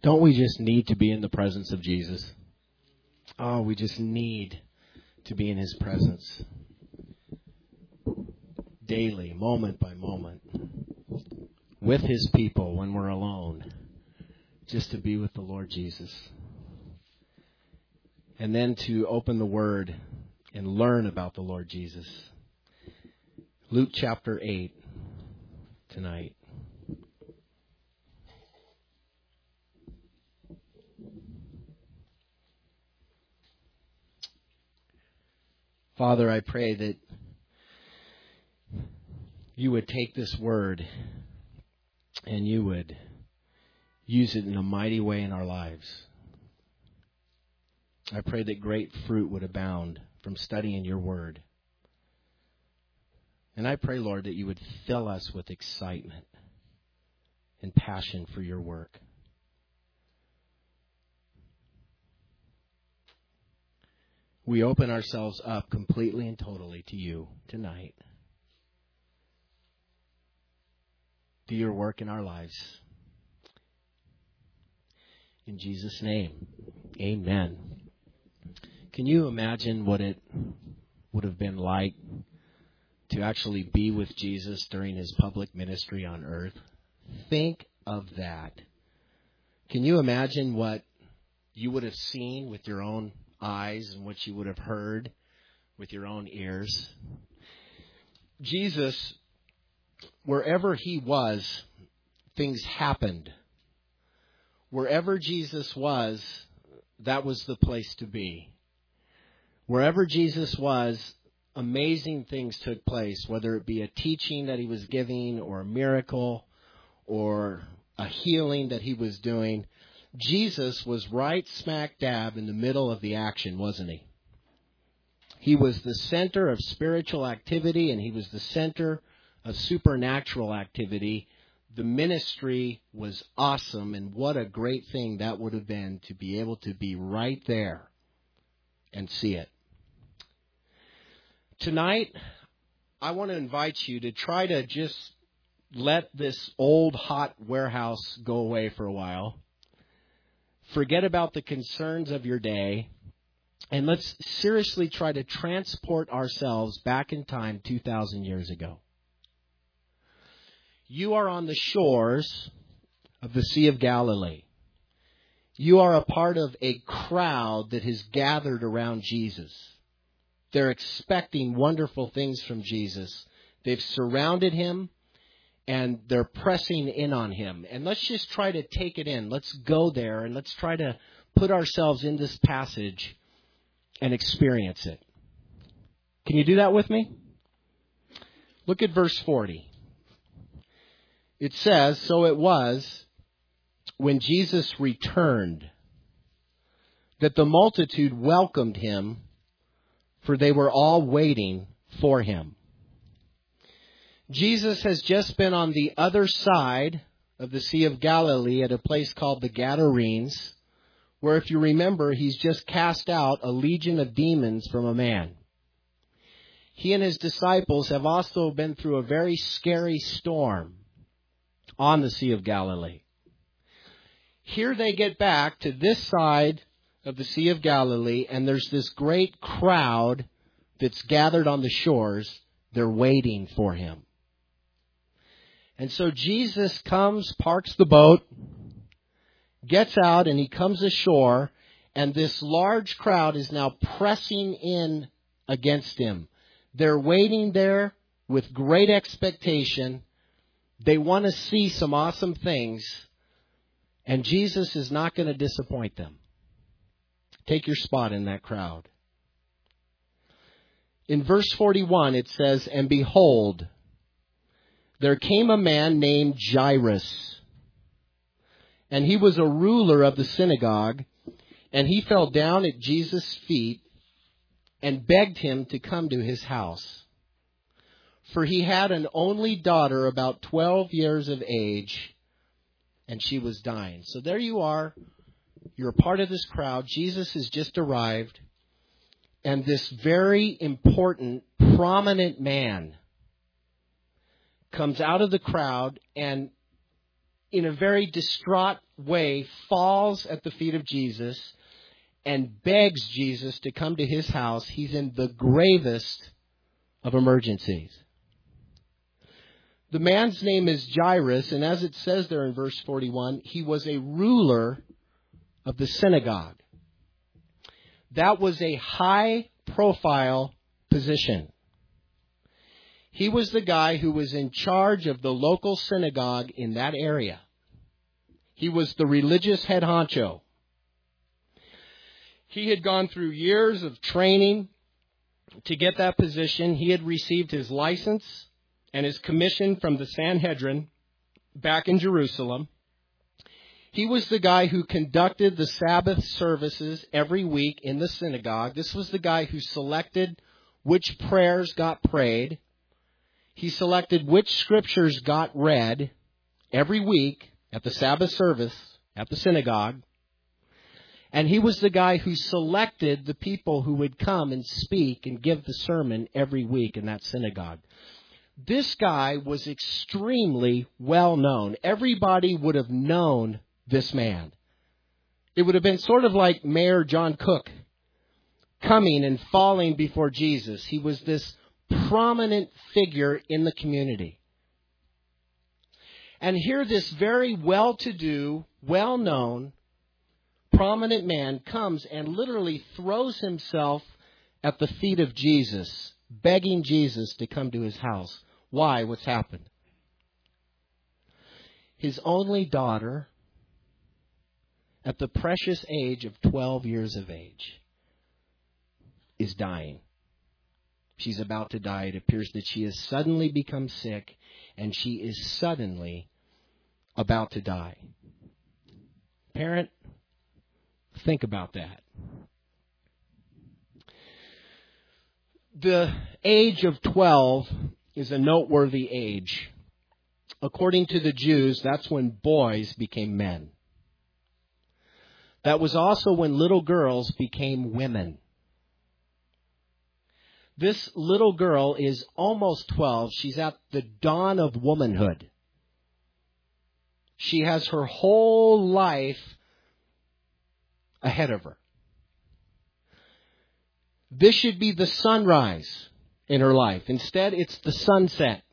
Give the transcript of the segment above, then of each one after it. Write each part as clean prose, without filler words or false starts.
Don't we just need to be in the presence of Jesus? Oh, we just need to be in His presence. Daily, moment by moment. With His people when we're alone. Just to be with the Lord Jesus. And then to open the Word and learn about the Lord Jesus. Luke chapter 8 tonight. Father, I pray that you would take this word and you would use it in a mighty way in our lives. I pray that great fruit would abound from studying your word. And I pray, Lord, that you would fill us with excitement and passion for your work. We open ourselves up completely and totally to you tonight. Do your work in our lives. In Jesus' name, amen. Can you imagine what it would have been like to actually be with Jesus during his public ministry on earth? Think of that. Can you imagine what you would have seen with your own eyes and what you would have heard with your own ears? Jesus, wherever he was, things happened. Wherever Jesus was, that was the place to be. Wherever Jesus was, amazing things took place, whether it be a teaching that he was giving or a miracle or a healing that he was doing. Jesus was right smack dab in the middle of the action, wasn't he? He was the center of spiritual activity and he was the center of supernatural activity. The ministry was awesome, and what a great thing that would have been to be able to be right there and see it. Tonight, I want to invite you to try to just let this old hot warehouse go away for a while. Forget about the concerns of your day, and let's seriously try to transport ourselves back in time 2,000 years ago. You are on the shores of the Sea of Galilee. You are a part of a crowd that has gathered around Jesus. They're expecting wonderful things from Jesus. They've surrounded him, and they're pressing in on him. And let's just try to take it in. Let's go there, and let's try to put ourselves in this passage and experience it. Can you do that with me? Look at verse 40. It says, "So it was, when Jesus returned, that the multitude welcomed him, for they were all waiting for him." Jesus has just been on the other side of the Sea of Galilee at a place called the Gadarenes, where, if you remember, he's just cast out a legion of demons from a man. He and his disciples have also been through a very scary storm on the Sea of Galilee. Here they get back to this side of the Sea of Galilee, and there's this great crowd that's gathered on the shores. They're waiting for him. And so Jesus comes, parks the boat, gets out, and he comes ashore, and this large crowd is now pressing in against him. They're waiting there with great expectation. They want to see some awesome things, and Jesus is not going to disappoint them. Take your spot in that crowd. In verse 41, it says, "And behold, there came a man named Jairus, and he was a ruler of the synagogue, and he fell down at Jesus' feet and begged him to come to his house. For he had an only daughter about 12 years of age, and she was dying." So there you are. You're a part of this crowd. Jesus has just arrived. And this very important, prominent man comes out of the crowd, and in a very distraught way, falls at the feet of Jesus and begs Jesus to come to his house. He's in the gravest of emergencies. The man's name is Jairus, and as it says there in verse 41, he was a ruler of the synagogue. That was a high-profile position. He was the guy who was in charge of the local synagogue in that area. He was the religious head honcho. He had gone through years of training to get that position. He had received his license and his commission from the Sanhedrin back in Jerusalem. He was the guy who conducted the Sabbath services every week in the synagogue. This was the guy who selected which prayers got prayed. He selected which scriptures got read every week at the Sabbath service at the synagogue. And he was the guy who selected the people who would come and speak and give the sermon every week in that synagogue. This guy was extremely well known. Everybody would have known this man. It would have been sort of like Mayor John Cook coming and falling before Jesus. He was this prominent figure in the community. And here this very well-to-do, well-known, prominent man comes and literally throws himself at the feet of Jesus, begging Jesus to come to his house. Why? What's happened? His only daughter, at the precious age of 12 years of age, is dying. She's about to die. It appears that she has suddenly become sick, and she is suddenly about to die. Parent, think about that. The age of 12 is a noteworthy age. According to the Jews, that's when boys became men. That was also when little girls became women. This little girl is almost 12. She's at the dawn of womanhood. She has her whole life ahead of her. This should be the sunrise in her life. Instead, it's the sunset.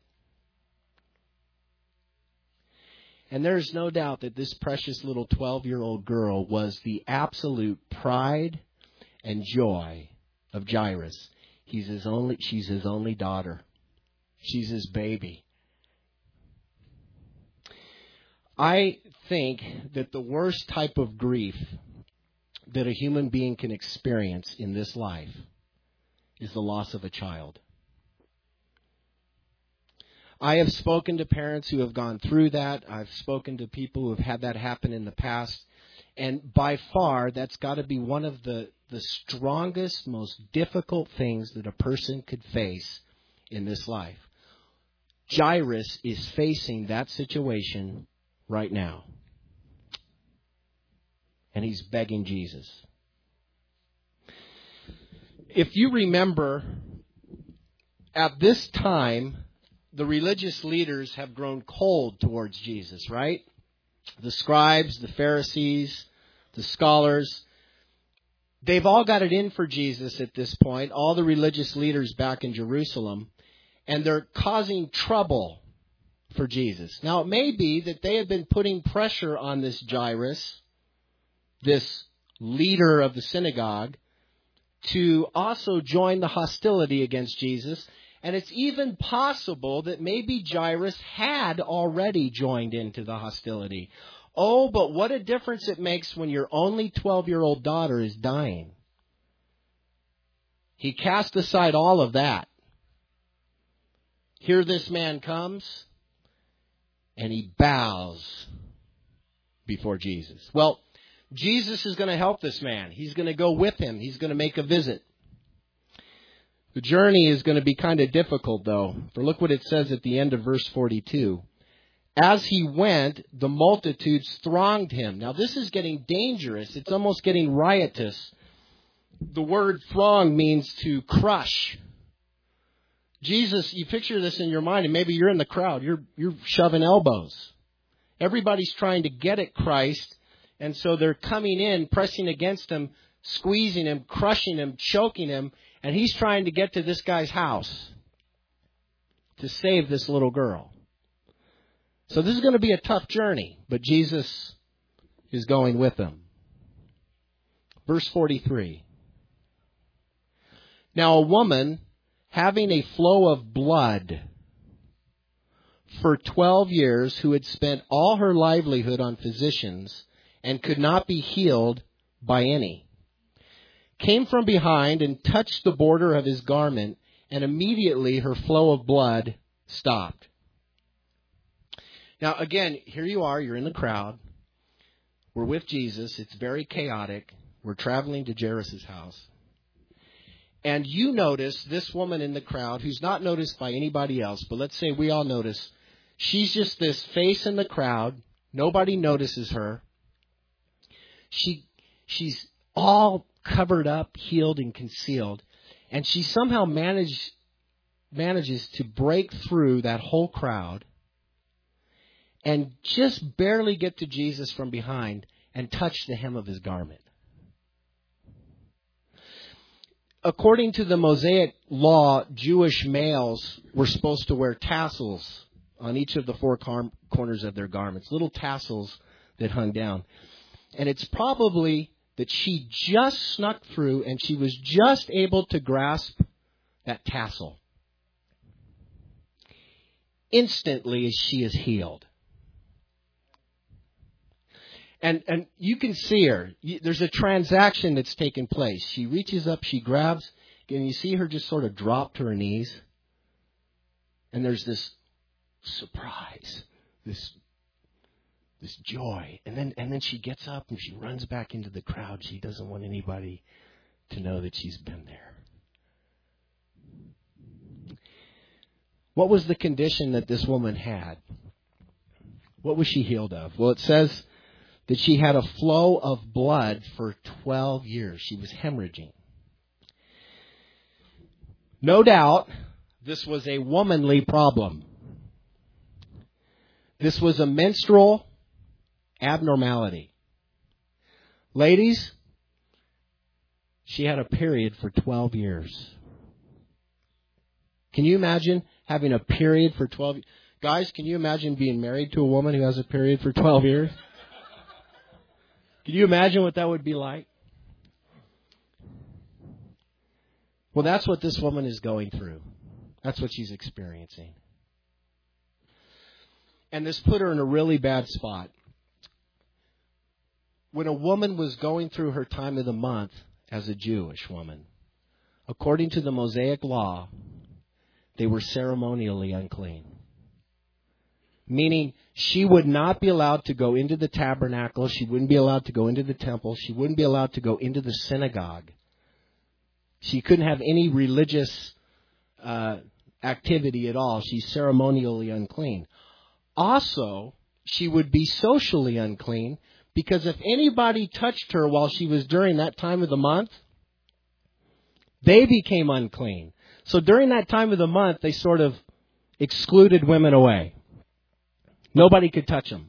And there's no doubt that this precious little 12-year-old girl was the absolute pride and joy of Jairus. She's his only daughter. She's his baby. I think that the worst type of grief that a human being can experience in this life is the loss of a child. I have spoken to parents who have gone through that. I've spoken to people who have had that happen in the past. And by far, that's got to be one of the strongest, most difficult things that a person could face in this life. Jairus is facing that situation right now. And he's begging Jesus. If you remember, at this time, the religious leaders have grown cold towards Jesus, right? The scribes, the Pharisees, the scholars, they've all got it in for Jesus at this point, all the religious leaders back in Jerusalem, and they're causing trouble for Jesus. Now, it may be that they have been putting pressure on this Jairus, this leader of the synagogue, to also join the hostility against Jesus. And it's even possible that maybe Jairus had already joined into the hostility. Oh, but what a difference it makes when your only 12-year-old daughter is dying. He cast aside all of that. Here this man comes, and he bows before Jesus. Well, Jesus is going to help this man. He's going to go with him. He's going to make a visit. The journey is going to be kind of difficult, though. For look what it says at the end of verse 42. As he went, the multitudes thronged him. Now, this is getting dangerous. It's almost getting riotous. The word throng means to crush. Jesus, you picture this in your mind, and maybe you're in the crowd. You're shoving elbows. Everybody's trying to get at Christ, and so they're coming in, pressing against him, squeezing him, crushing him, choking him, and he's trying to get to this guy's house to save this little girl. So this is going to be a tough journey, but Jesus is going with them. Verse 43. Now a woman having a flow of blood for 12 years, who had spent all her livelihood on physicians and could not be healed by any, came from behind and touched the border of his garment, and immediately her flow of blood stopped. Now again, here you are, you're in the crowd. We're with Jesus. It's very chaotic. We're traveling to Jairus' house. And you notice this woman in the crowd, who's not noticed by anybody else, but let's say we all notice, she's just this face in the crowd. Nobody notices her. She's all covered up, healed, and concealed. And she somehow manages to break through that whole crowd and just barely get to Jesus from behind and touch the hem of his garment. According to the Mosaic law, Jewish males were supposed to wear tassels on each of the four corners of their garments, little tassels that hung down. And it's probably that she just snuck through and she was just able to grasp that tassel. Instantly, she is healed. And you can see her. There's a transaction that's taken place. She reaches up, she grabs, and you see her just sort of drop to her knees. And there's this surprise, this joy. And then she gets up and she runs back into the crowd. She doesn't want anybody to know that she's been there. What was the condition that this woman had? What was she healed of? Well, it says that she had a flow of blood for 12 years. She was hemorrhaging. No doubt, this was a womanly problem. This was a menstrual abnormality. Ladies, she had a period for 12 years. Can you imagine having a period for 12 years? Guys, can you imagine being married to a woman who has a period for 12 years? Can you imagine what that would be like? Well, that's what this woman is going through. That's what she's experiencing. And this put her in a really bad spot. When a woman was going through her time of the month as a Jewish woman, according to the Mosaic law, they were ceremonially unclean. Meaning, she would not be allowed to go into the tabernacle. She wouldn't be allowed to go into the temple. She wouldn't be allowed to go into the synagogue. She couldn't have any religious activity at all. She's ceremonially unclean. Also, she would be socially unclean because if anybody touched her while she was during that time of the month, they became unclean. So during that time of the month, they sort of excluded women away. Nobody could touch them.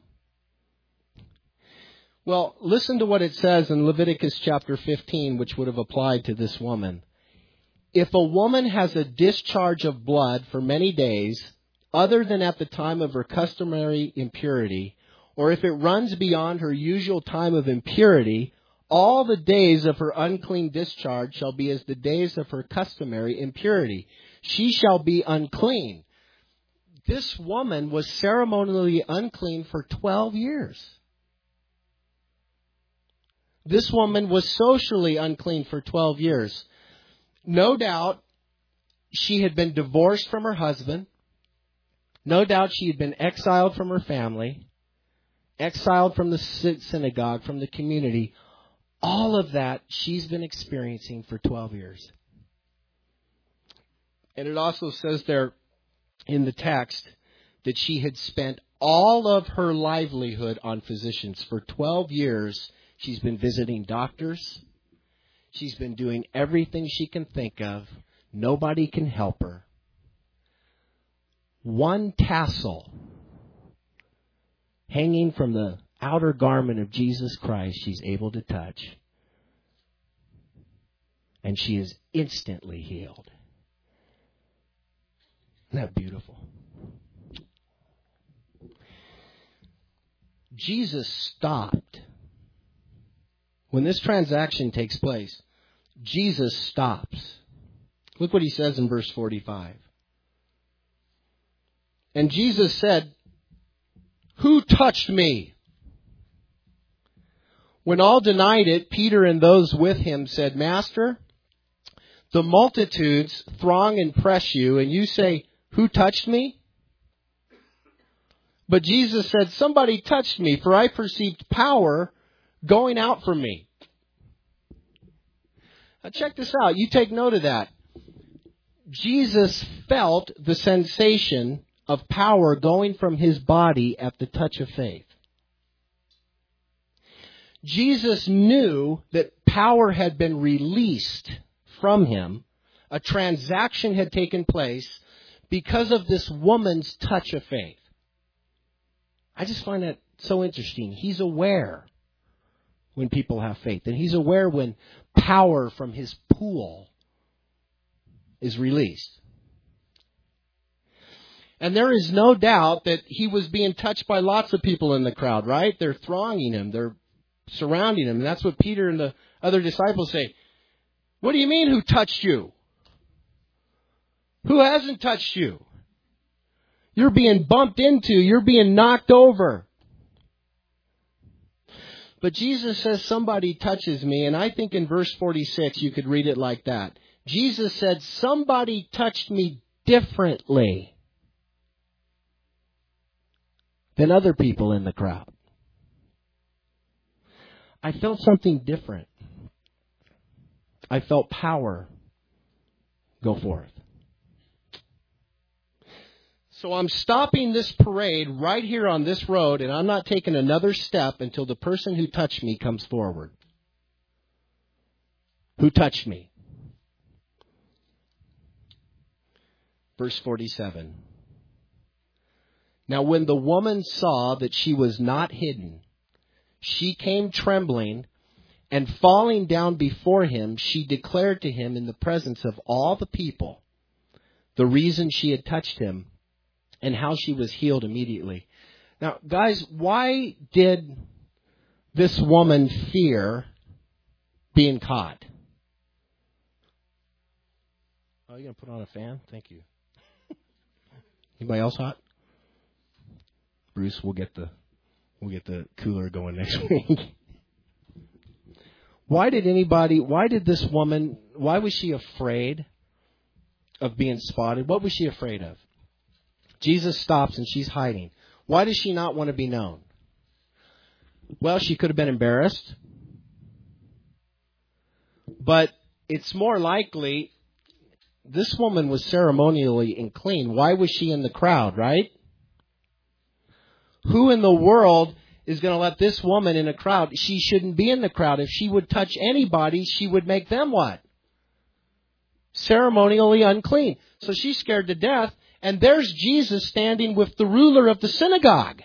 Well, listen to what it says in Leviticus chapter 15, which would have applied to this woman. If a woman has a discharge of blood for many days, other than at the time of her customary impurity, or if it runs beyond her usual time of impurity, all the days of her unclean discharge shall be as the days of her customary impurity. She shall be unclean. This woman was ceremonially unclean for 12 years. This woman was socially unclean for 12 years. No doubt she had been divorced from her husband. No doubt she had been exiled from her family, exiled from the synagogue, from the community. All of that she's been experiencing for 12 years. And it also says there in the text that she had spent all of her livelihood on physicians. For 12 years, she's been visiting doctors. She's been doing everything she can think of. Nobody can help her. One tassel hanging from the outer garment of Jesus Christ, she's able to touch. And she is instantly healed. Isn't that beautiful? Jesus stopped. When this transaction takes place, Jesus stops. Look what he says in verse 45. And Jesus said, "Who touched me?" When all denied it, Peter and those with him said, "Master, the multitudes throng and press you, and you say, 'Who touched me?'" But Jesus said, "Somebody touched me, for I perceived power going out from me." Now check this out. You take note of that. Jesus felt the sensation of power going from his body at the touch of faith. Jesus knew that power had been released from him. A transaction had taken place because of this woman's touch of faith. I just find that so interesting. He's aware when people have faith, and he's aware when power from his pool is released. And there is no doubt that he was being touched by lots of people in the crowd, right? They're thronging him. They're surrounding him. And that's what Peter and the other disciples say. "What do you mean, who touched you? Who hasn't touched you? You're being bumped into. You're being knocked over." But Jesus says, "Somebody touches me." And I think in verse 46, you could read it like that. Jesus said, "Somebody touched me differently than other people in the crowd. I felt something different. I felt power go forth." So I'm stopping this parade right here on this road, and I'm not taking another step until the person who touched me comes forward. Who touched me? Verse 47. Now when the woman saw that she was not hidden, she came trembling, and falling down before him, she declared to him in the presence of all the people the reason she had touched him and how she was healed immediately. Now, guys, why did this woman fear being caught? Oh, you going to put on a fan? Thank you. Anybody else hot? Bruce, we'll get the cooler going next week. Why was she afraid of being spotted? What was she afraid of? Jesus stops and she's hiding. Why does she not want to be known? Well, she could have been embarrassed. But it's more likely this woman was ceremonially unclean. Why was she in the crowd, right? Who in the world is going to let this woman in a crowd? She shouldn't be in the crowd. If she would touch anybody, she would make them what? Ceremonially unclean. So she's scared to death. And there's Jesus standing with the ruler of the synagogue.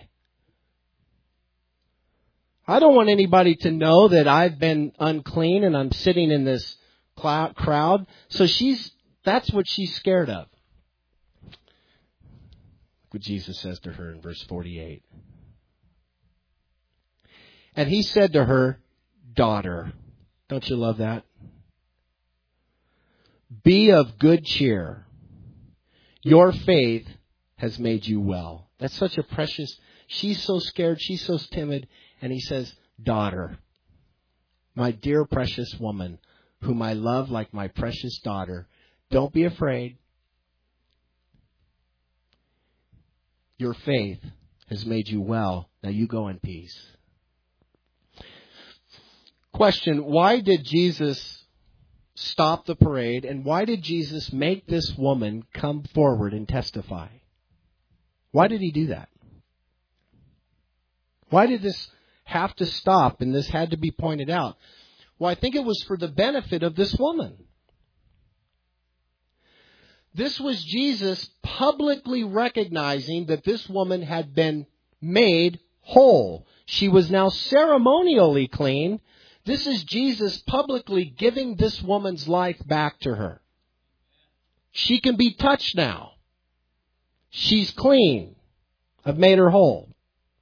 I don't want anybody to know that I've been unclean and I'm sitting in this crowd. So that's what she's scared of. What Jesus says to her in verse 48. And he said to her, "Daughter," don't you love that? "Be of good cheer. Your faith has made you well." That's such a precious, she's so scared, she's so timid. And he says, "Daughter, my dear precious woman, whom I love like my precious daughter, don't be afraid. Your faith has made you well. Now you go in peace." Question, why did Jesus stop the parade, and why did Jesus make this woman come forward and testify? Why did he do that? Why did this have to stop and this had to be pointed out? Well, I think it was for the benefit of this woman. This was Jesus publicly recognizing that this woman had been made whole. She was now ceremonially clean. This is Jesus publicly giving this woman's life back to her. She can be touched now. She's clean. I've made her whole.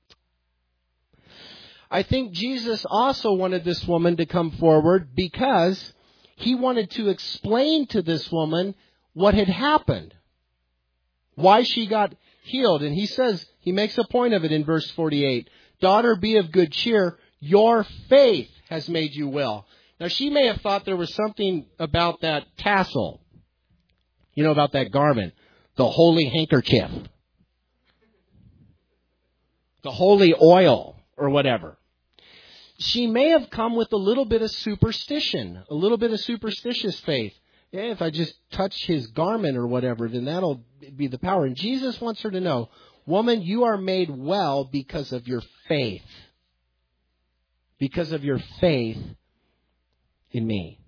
I think Jesus also wanted this woman to come forward because he wanted to explain to this woman what had happened, why she got healed. And he makes a point of it in verse 48. Daughter, be of good cheer. Your faith has made you well. Now, she may have thought there was something about that tassel, about that garment, the holy handkerchief, the holy oil, or whatever. She may have come with a little bit of superstition, a little bit of superstitious faith. Yeah, if I just touch his garment or whatever, then that'll be the power. And Jesus wants her to know, woman, you are made well because of your faith. Because of your faith in me.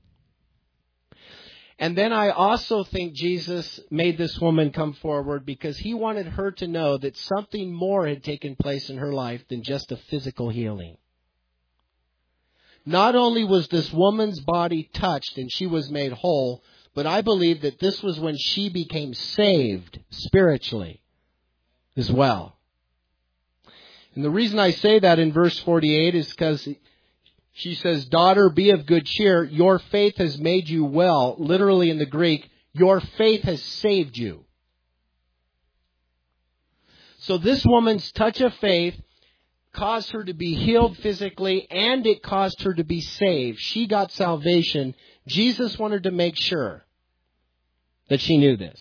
And then I also think Jesus made this woman come forward because he wanted her to know that something more had taken place in her life than just a physical healing. Not only was this woman's body touched and she was made whole, but I believe that this was when she became saved spiritually as well. And the reason I say that in verse 48 is because she says, daughter, be of good cheer. Your faith has made you well. Literally in the Greek, your faith has saved you. So this woman's touch of faith caused her to be healed physically, and it caused her to be saved. She got salvation. Jesus wanted to make sure that she knew this.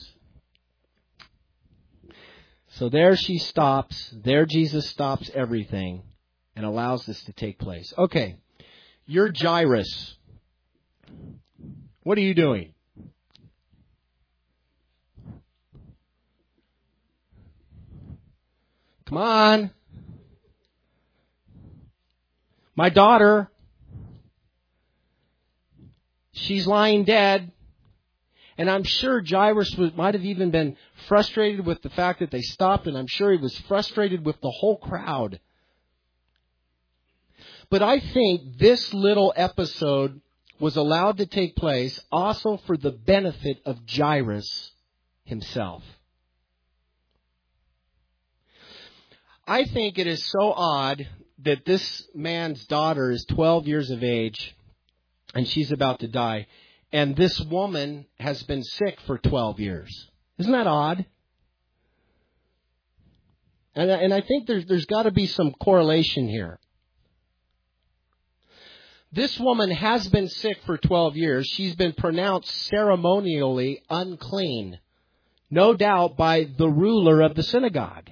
So there she stops. There Jesus stops everything and allows this to take place. Okay, you're Jairus. What are you doing? Come on. My daughter, she's lying dead. And I'm sure Jairus might have even been frustrated with the fact that they stopped, and I'm sure he was frustrated with the whole crowd. But I think this little episode was allowed to take place also for the benefit of Jairus himself. I think it is so odd that this man's daughter is 12 years of age and she's about to die. And this woman has been sick for 12 years. Isn't that odd? And I think there's got to be some correlation here. This woman has been sick for 12 years. She's been pronounced ceremonially unclean, no doubt by the ruler of the synagogue.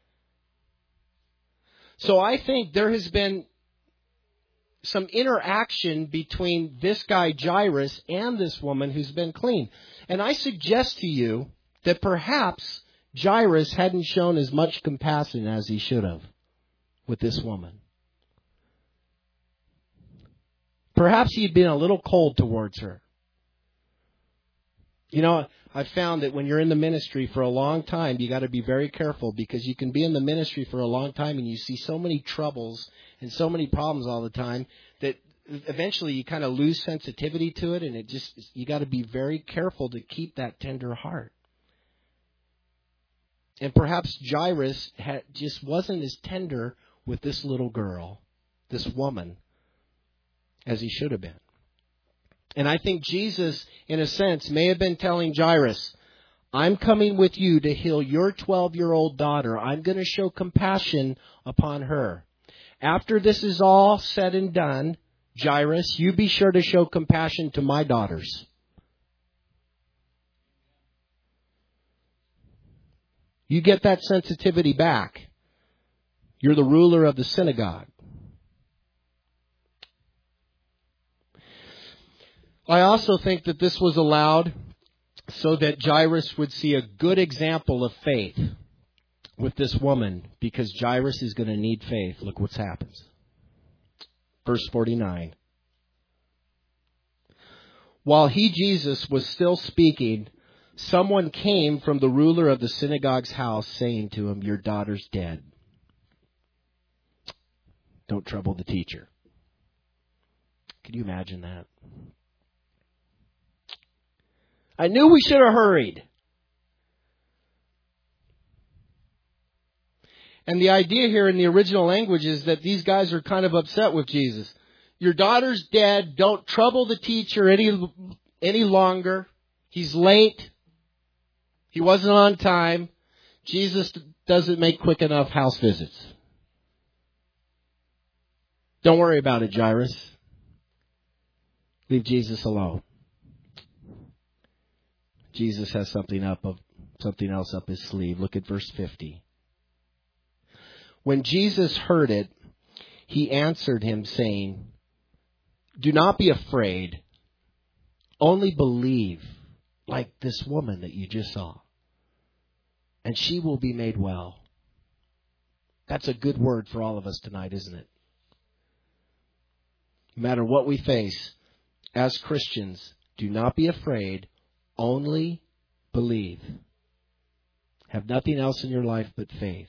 So I think there has been some interaction between this guy Jairus and this woman who's been clean. And I suggest to you that perhaps Jairus hadn't shown as much compassion as he should have with this woman. Perhaps he'd been a little cold towards her. I've found that when you're in the ministry for a long time, you got to be very careful, because you can be in the ministry for a long time and you see so many troubles and so many problems all the time that eventually you kind of lose sensitivity to it, and you got to be very careful to keep that tender heart. And perhaps Jairus just wasn't as tender with this little girl, this woman, as he should have been. And I think Jesus, in a sense, may have been telling Jairus, I'm coming with you to heal your 12-year-old daughter. I'm going to show compassion upon her. After this is all said and done, Jairus, you be sure to show compassion to my daughters. You get that sensitivity back. You're the ruler of the synagogue. I also think that this was allowed so that Jairus would see a good example of faith with this woman, because Jairus is going to need faith. Look what happens. Verse 49. While he, Jesus, was still speaking, someone came from the ruler of the synagogue's house saying to him, your daughter's dead. don't trouble the teacher. Can you imagine that? I knew we should have hurried. And the idea here in the original language is that these guys are kind of upset with Jesus. Your daughter's dead. Don't trouble the teacher any longer. He's late. He wasn't on time. Jesus doesn't make quick enough house visits. Don't worry about it, Jairus. Leave Jesus alone. Jesus has something else up his sleeve. Look at verse 50. When Jesus heard it, he answered him, saying, do not be afraid. Only believe, like this woman that you just saw. And she will be made well. That's a good word for all of us tonight, isn't it? No matter what we face, as Christians, do not be afraid. Only believe. Have nothing else in your life but faith.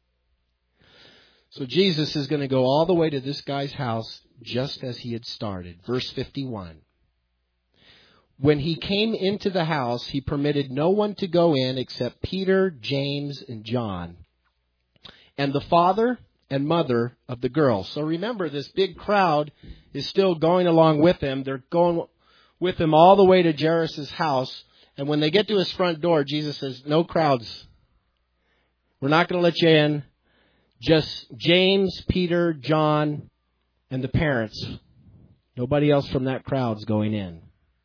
So Jesus is going to go all the way to this guy's house just as he had started. Verse 51. When he came into the house, he permitted no one to go in except Peter, James, and John, and the father and mother of the girl. So remember, this big crowd is still going along with him. They're going with him all the way to Jairus' house. And when they get to his front door, Jesus says, no crowds. We're not going to let you in. Just James, Peter, John, and the parents. Nobody else from that crowd's going in.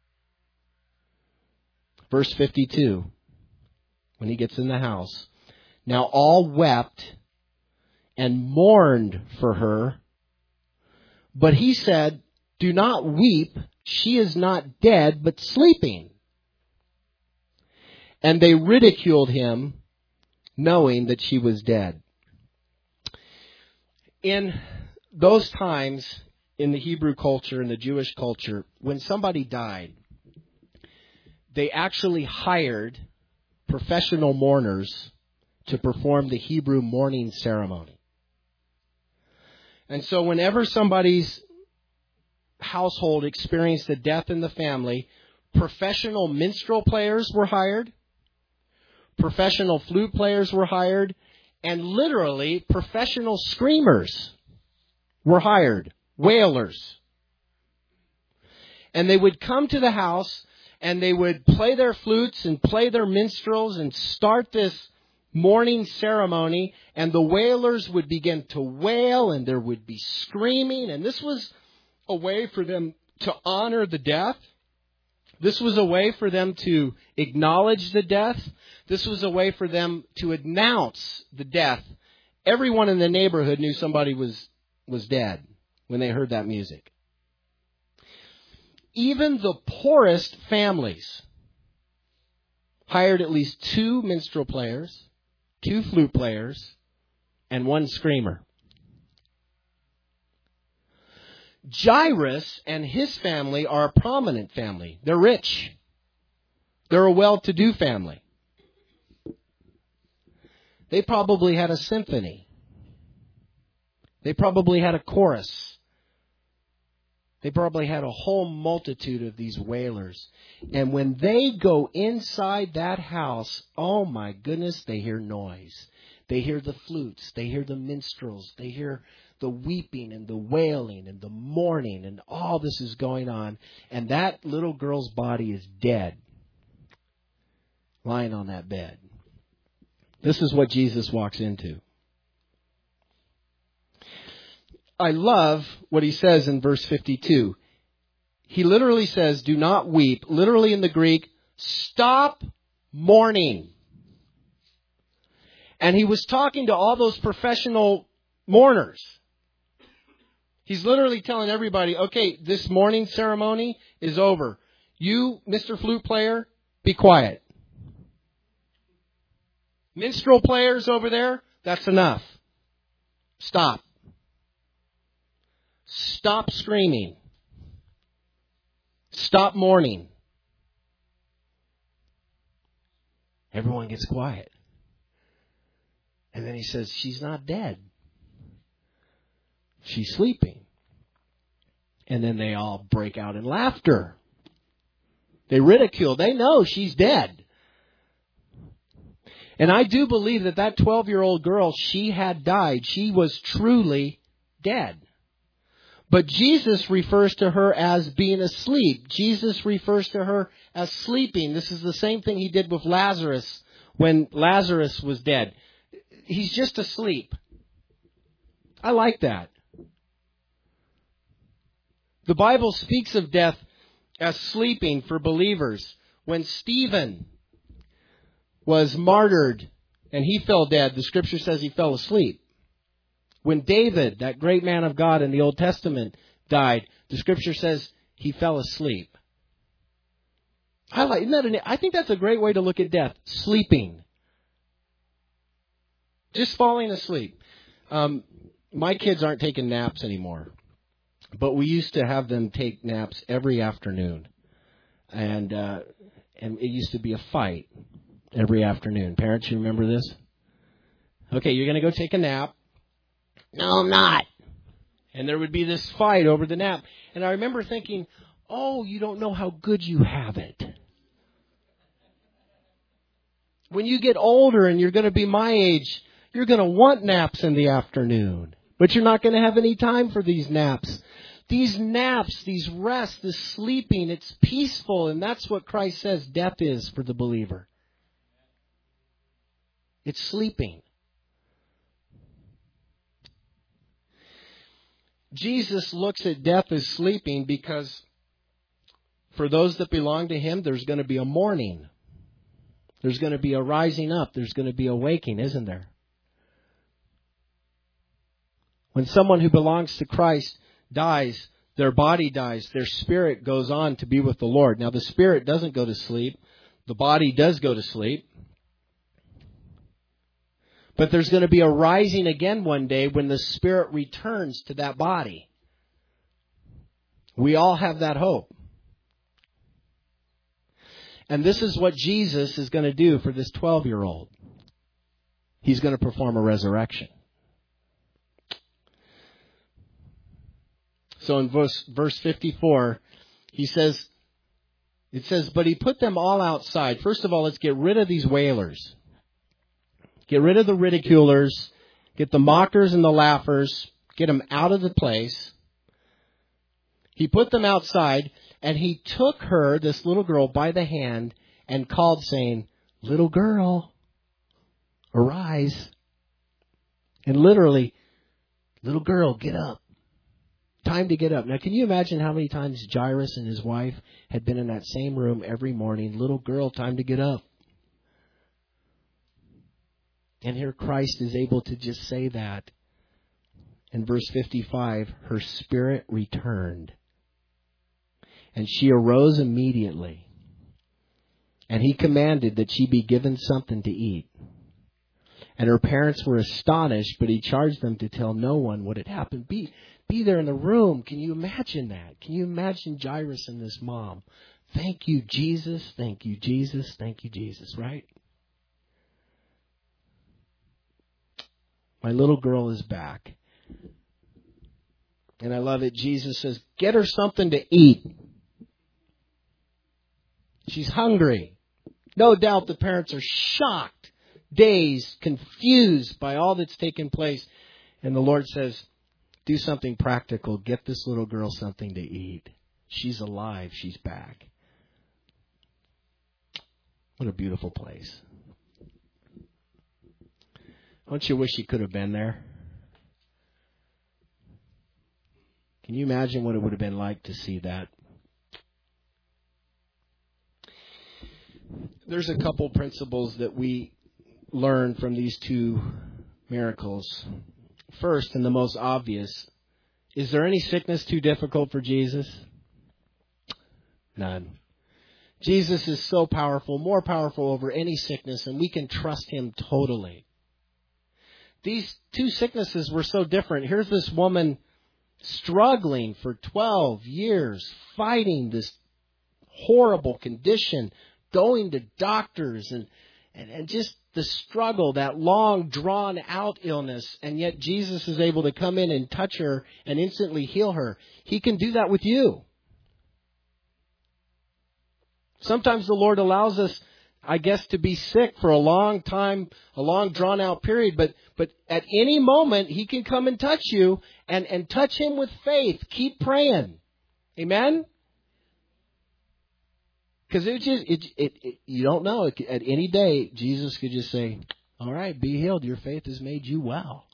Verse 52, when he gets in the house. Now all wept and mourned for her. But he said, do not weep. She is not dead, but sleeping. And they ridiculed him, knowing that she was dead. In those times, in the Hebrew culture, in the Jewish culture, when somebody died, they actually hired professional mourners to perform the Hebrew mourning ceremony. And so whenever somebody's household experienced a death in the family, professional minstrel players were hired, professional flute players were hired, and literally, professional screamers were hired, wailers. And they would come to the house and they would play their flutes and play their minstrels and start this mourning ceremony. And the wailers would begin to wail and there would be screaming. And this was a way for them to honor the death. This was a way for them to acknowledge the death. This was a way for them to announce the death. Everyone in the neighborhood knew somebody was dead when they heard that music. Even the poorest families hired at least 2 minstrel players, 2 flute players, and 1 screamer. Jairus and his family are a prominent family. They're rich. They're a well-to-do family. They probably had a symphony. They probably had a chorus. They probably had a whole multitude of these wailers. And when they go inside that house, oh my goodness, they hear noise. They hear the flutes. They hear the minstrels. They hear the weeping and the wailing and the mourning, and all this is going on. And that little girl's body is dead, lying on that bed. This is what Jesus walks into. I love what he says in verse 52. He literally says, do not weep. Literally in the Greek, stop mourning. And he was talking to all those professional mourners. He's literally telling everybody, okay, this mourning ceremony is over. You, Mr. Flute Player, be quiet. Minstrel players over there, that's enough. Stop. Stop screaming. Stop mourning. Everyone gets quiet. And then he says, she's not dead. She's sleeping. And then they all break out in laughter. They ridicule. They know she's dead. And I do believe that 12-year-old girl, she had died. She was truly dead. But Jesus refers to her as being asleep. Jesus refers to her as sleeping. This is the same thing he did with Lazarus when Lazarus was dead. He's just asleep. I like that. The Bible speaks of death as sleeping for believers. When Stephen was martyred and he fell dead, the Scripture says he fell asleep. When David, that great man of God in the Old Testament, died, the Scripture says he fell asleep. I think that's a great way to look at death. Sleeping. Just falling asleep. My kids aren't taking naps anymore. But we used to have them take naps every afternoon. And it used to be a fight every afternoon. Parents, you remember this? Okay, you're going to go take a nap. No, I'm not. And there would be this fight over the nap. And I remember thinking, oh, you don't know how good you have it. When you get older and you're going to be my age, you're going to want naps in the afternoon. But you're not going to have any time for these naps. These naps, these rests, this sleeping, it's peaceful. And that's what Christ says death is for the believer. It's sleeping. Jesus looks at death as sleeping because for those that belong to Him, there's going to be a morning. There's going to be a rising up. There's going to be a waking, isn't there? When someone who belongs to Christ dies, their body dies, their spirit goes on to be with the Lord. Now, the spirit doesn't go to sleep. The body does go to sleep. But there's going to be a rising again one day when the spirit returns to that body. We all have that hope. And this is what Jesus is going to do for this 12-year-old. He's going to perform a resurrection. So in verse 54, it says, but he put them all outside. First of all, let's get rid of these wailers. Get rid of the ridiculers. Get the mockers and the laughers. Get them out of the place. He put them outside, and he took her, this little girl, by the hand and called, saying, little girl, arise. And literally, little girl, get up. Time to get up. Now, can you imagine how many times Jairus and his wife had been in that same room every morning? Little girl, time to get up. And here Christ is able to just say that. In verse 55, her spirit returned. And she arose immediately. And he commanded that she be given something to eat. And her parents were astonished, but he charged them to tell no one what had happened. Be there in the room. Can you imagine that? Can you imagine Jairus and this mom? Thank you, Jesus. Thank you, Jesus. Thank you, Jesus. Right? My little girl is back. And I love it. Jesus says, get her something to eat. She's hungry. No doubt the parents are shocked, dazed, confused by all that's taken place. And the Lord says, do something practical. Get this little girl something to eat. She's alive. She's back. What a beautiful place. Don't you wish you could have been there? Can you imagine what it would have been like to see that? There's a couple principles that we learn from these two miracles. First, and the most obvious, is there any sickness too difficult for Jesus? None. Jesus is so powerful, more powerful over any sickness, and we can trust Him totally. These two sicknesses were so different. Here's this woman struggling for 12 years, fighting this horrible condition, going to doctors and just the struggle, that long, drawn-out illness, and yet Jesus is able to come in and touch her and instantly heal her. He can do that with you. Sometimes the Lord allows us, I guess, to be sick for a long time, a long, drawn-out period, but at any moment, He can come and touch you, and touch Him with faith. Keep praying. Amen? Because you don't know. At any day, Jesus could just say, all right, be healed. Your faith has made you well.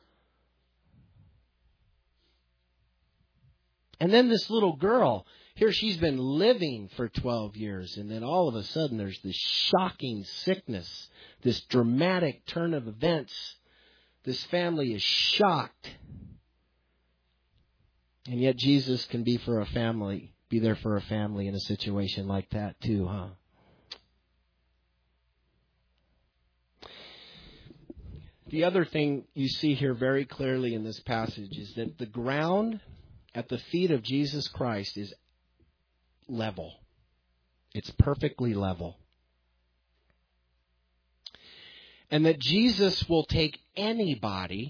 And then this little girl, here she's been living for 12 years. And then all of a sudden there's this shocking sickness, this dramatic turn of events. This family is shocked. And yet Jesus can be there for a family in a situation like that too, huh? The other thing you see here very clearly in this passage is that the ground at the feet of Jesus Christ is level. It's perfectly level. And that Jesus will take anybody.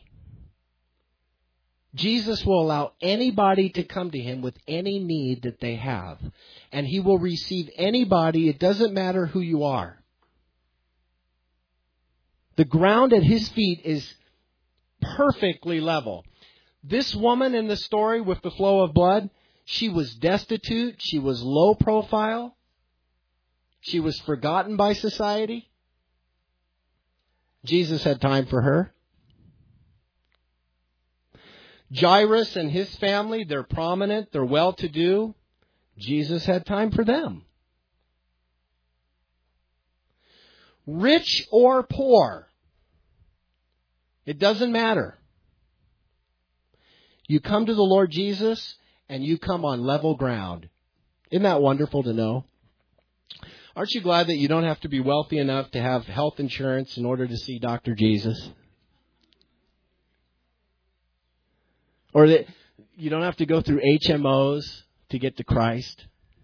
Jesus will allow anybody to come to Him with any need that they have. And He will receive anybody. It doesn't matter who you are. The ground at His feet is perfectly level. This woman in the story with the flow of blood, she was destitute. She was low profile. She was forgotten by society. Jesus had time for her. Jairus and his family, they're prominent, they're well-to-do. Jesus had time for them. Rich or poor, it doesn't matter. You come to the Lord Jesus and you come on level ground. Isn't that wonderful to know? Aren't you glad that you don't have to be wealthy enough to have health insurance in order to see Dr. Jesus? Or that you don't have to go through HMOs to get to Christ?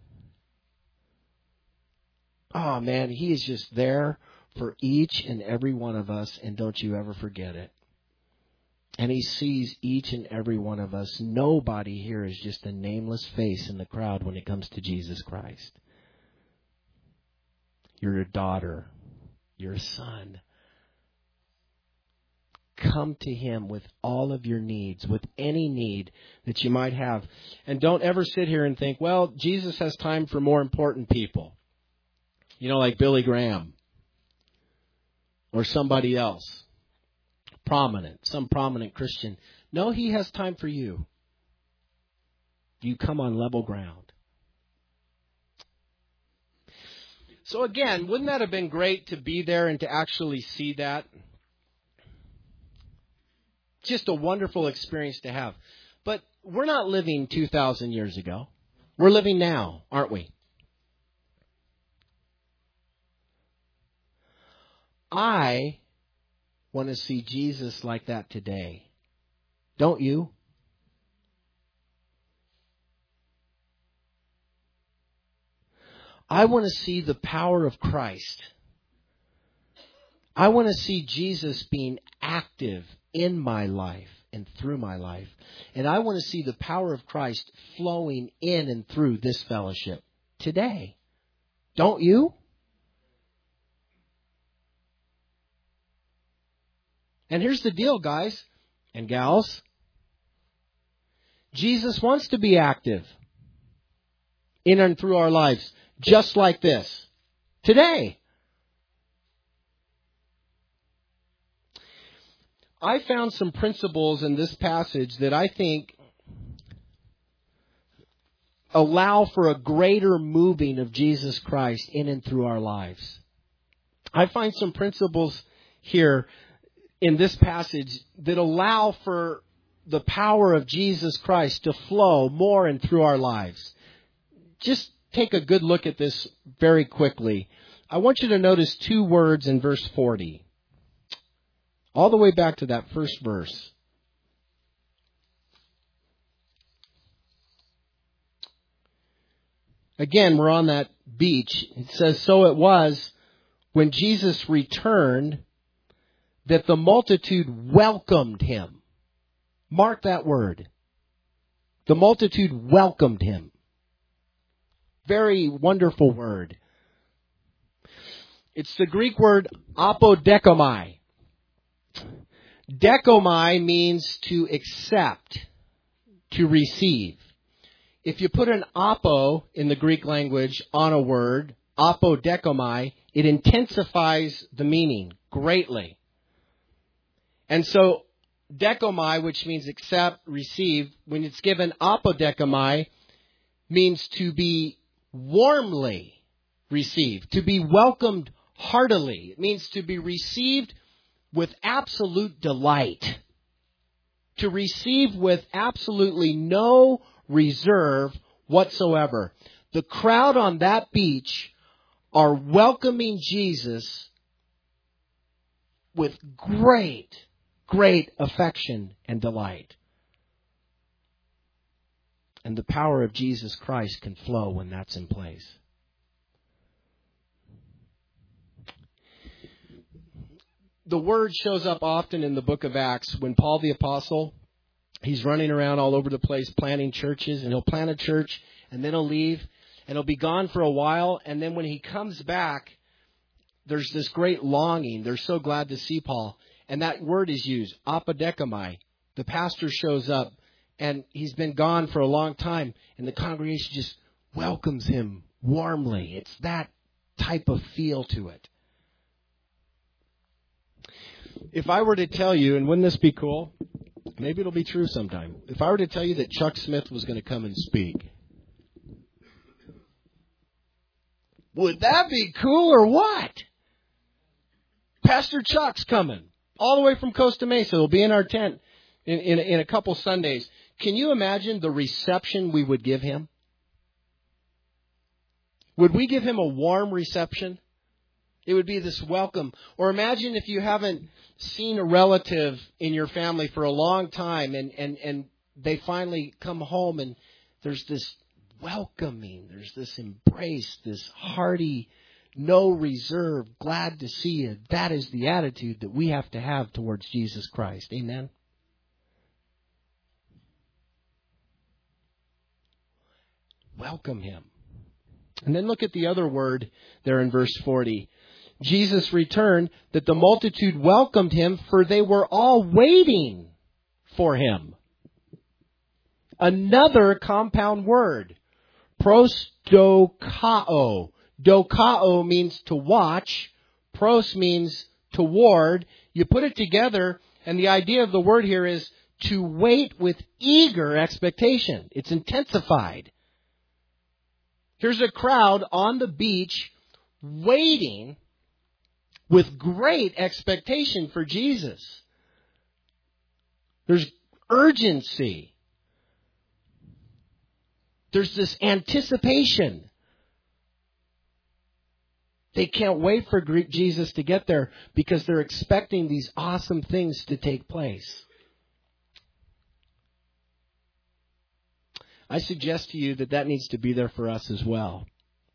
Oh man, He is just there for each and every one of us, and don't you ever forget it. And He sees each and every one of us. Nobody here is just a nameless face in the crowd when it comes to Jesus Christ. You're a daughter. You're a son. Come to Him with all of your needs, with any need that you might have. And don't ever sit here and think, well, Jesus has time for more important people. You know, like Billy Graham. Or somebody else. Some prominent Christian. No, He has time for you. You come on level ground. So again, wouldn't that have been great to be there and to actually see that? Just a wonderful experience to have. But we're not living 2,000 years ago. We're living now, aren't we? I want to see Jesus like that today. Don't you? I want to see the power of Christ. I want to see Jesus being active in my life and through my life. And I want to see the power of Christ flowing in and through this fellowship today. Don't you? And here's the deal, guys and gals. Jesus wants to be active in and through our lives, just like this, today. I found some principles in this passage that I think allow for a greater moving of Jesus Christ in and through our lives. I find some principles here in this passage that allow for the power of Jesus Christ to flow more and through our lives. Just take a good look at this very quickly. I want you to notice two words in verse 40. All the way back to that first verse. Again, we're on that beach. It says, so it was when Jesus returned, that the multitude welcomed him. Mark that word. The multitude welcomed him. Very wonderful word. It's the Greek word apodekomai. Dekomai means to accept, to receive. If you put an apo in the Greek language on a word, apodekomai, it intensifies the meaning greatly. And so, dekomai, which means accept, receive, when it's given apodekomai, means to be warmly received, to be welcomed heartily. It means to be received with absolute delight. To receive with absolutely no reserve whatsoever. The crowd on that beach are welcoming Jesus with great affection and delight. And the power of Jesus Christ can flow when that's in place. The word shows up often in the book of Acts when Paul the Apostle, he's running around all over the place planting churches, and he'll plant a church and then he'll leave and he'll be gone for a while, and then when he comes back, there's this great longing. They're so glad to see Paul. And that word is used, apodekomai. The pastor shows up, and he's been gone for a long time, and the congregation just welcomes him warmly. It's that type of feel to it. If I were to tell you, and wouldn't this be cool? Maybe it'll be true sometime. If I were to tell you that Chuck Smith was going to come and speak, would that be cool or what? Pastor Chuck's coming all the way from Costa Mesa. He'll be in our tent in a couple Sundays. Can you imagine the reception we would give him? Would we give him a warm reception? It would be this welcome. Or imagine if you haven't seen a relative in your family for a long time and they finally come home and there's this welcoming, there's this embrace, this hearty, no reserve, glad to see you. That is the attitude that we have to have towards Jesus Christ. Amen? Welcome him. And then look at the other word there in verse 40. Jesus returned, that the multitude welcomed him, for they were all waiting for him. Another compound word. Prosdokao. Dokao means to watch. Pros means toward. You put it together, and the idea of the word here is to wait with eager expectation. It's intensified. Here's a crowd on the beach waiting with great expectation for Jesus. There's urgency. There's this anticipation. They can't wait for Jesus to get there because they're expecting these awesome things to take place. I suggest to you that needs to be there for us as well.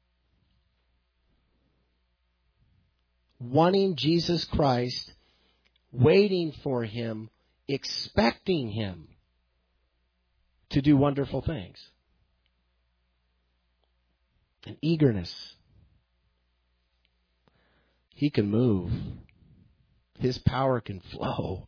Wanting Jesus Christ, waiting for him, expecting him to do wonderful things. An eagerness. He can move. His power can flow.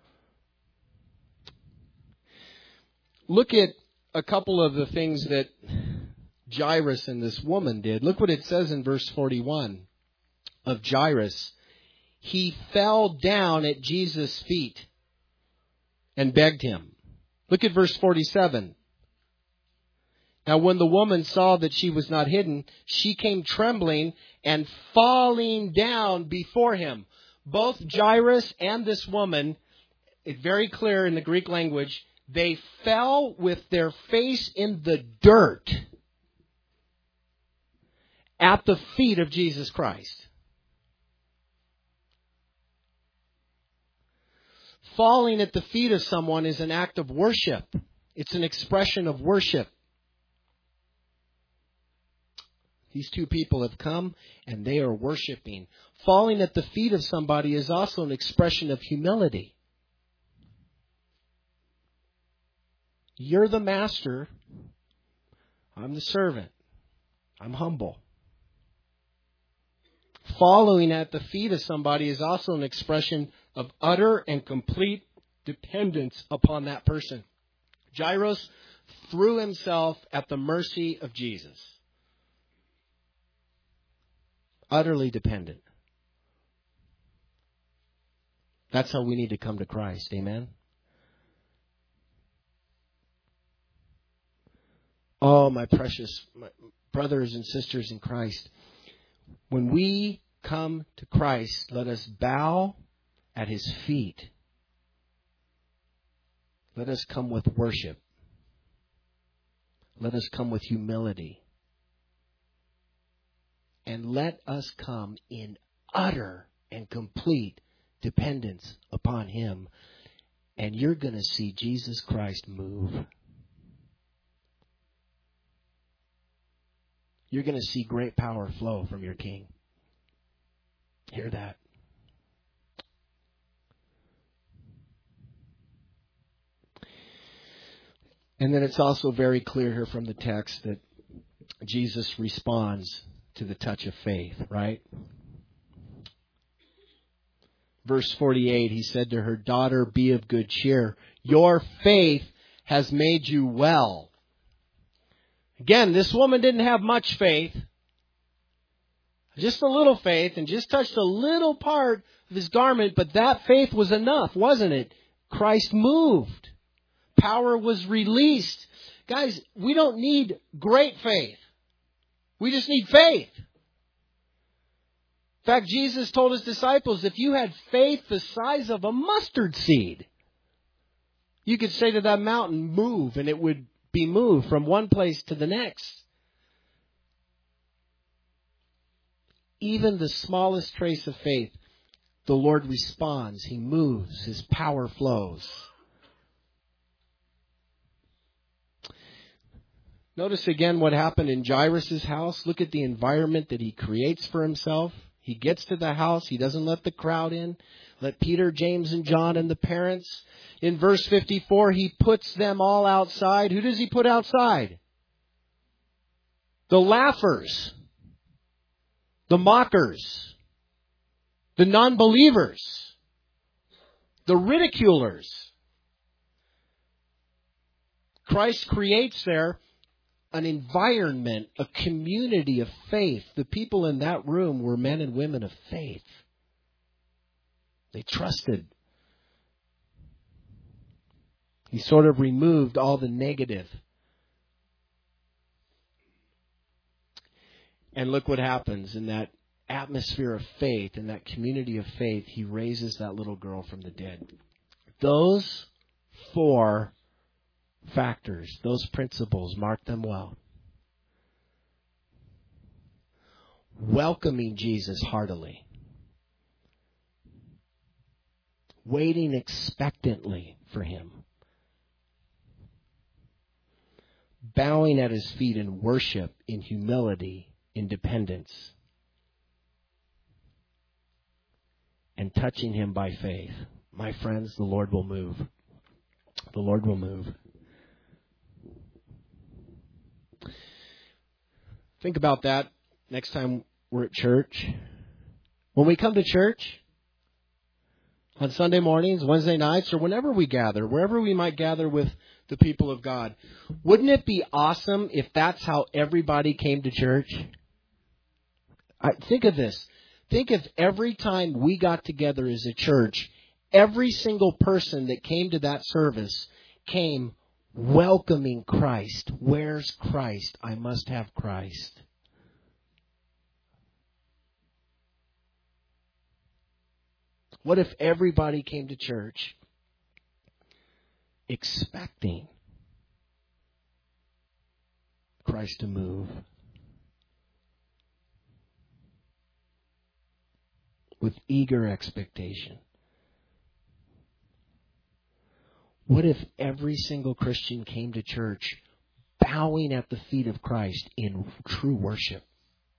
Look at a couple of the things that Jairus and this woman did. Look what it says in verse 41 of Jairus. He fell down at Jesus' feet and begged him. Look at verse 47. Now when the woman saw that she was not hidden, she came trembling and falling down before him. Both Jairus and this woman, it's very clear in the Greek language, they fell with their face in the dirt at the feet of Jesus Christ. Falling at the feet of someone is an act of worship. It's an expression of worship. These two people have come and they are worshiping. Falling at the feet of somebody is also an expression of humility. You're the master. I'm the servant. I'm humble. Falling at the feet of somebody is also an expression of utter and complete dependence upon that person. Jairus threw himself at the mercy of Jesus. Utterly dependent. That's how we need to come to Christ. Amen? Oh, my precious brothers and sisters in Christ. When we come to Christ, let us bow at His feet. Let us come with worship. Let us come with humility. And let us come in utter and complete dependence upon Him. And you're going to see Jesus Christ move. You're going to see great power flow from your King. Hear that? And then it's also very clear here from the text that Jesus responds to the touch of faith, right? Verse 48, He said to her, "Daughter, be of good cheer. Your faith has made you well." Again, this woman didn't have much faith. Just a little faith, and just touched a little part of His garment, but that faith was enough, wasn't it? Christ moved. Power was released. Guys, we don't need great faith. We just need faith. In fact, Jesus told His disciples, if you had faith the size of a mustard seed, you could say to that mountain, move, and it would be moved from one place to the next. Even the smallest trace of faith, the Lord responds. He moves. His power flows. Notice again what happened in Jairus' house. Look at the environment that he creates for himself. He gets to the house. He doesn't let the crowd in. Let Peter, James, and John and the parents. In verse 54, He puts them all outside. Who does He put outside? The laughers. The mockers. The non-believers. The ridiculers. Christ creates there an environment, a community of faith. The people in that room were men and women of faith. They trusted. He sort of removed all the negative. And look what happens in that atmosphere of faith, in that community of faith. He raises that little girl from the dead. Those 4 factors, those principles, mark them well. Welcoming Jesus heartily. Waiting expectantly for Him. Bowing at His feet in worship, in humility, in dependence. And touching Him by faith. My friends, the Lord will move. The Lord will move. Think about that next time we're at church. When we come to church, on Sunday mornings, Wednesday nights, or whenever we gather, wherever we might gather with the people of God, wouldn't it be awesome if that's how everybody came to church? Think of this. Think if every time we got together as a church, every single person that came to that service came welcoming Christ. Where's Christ? I must have Christ. What if everybody came to church expecting Christ to move? With eager expectation. What if every single Christian came to church bowing at the feet of Christ in true worship?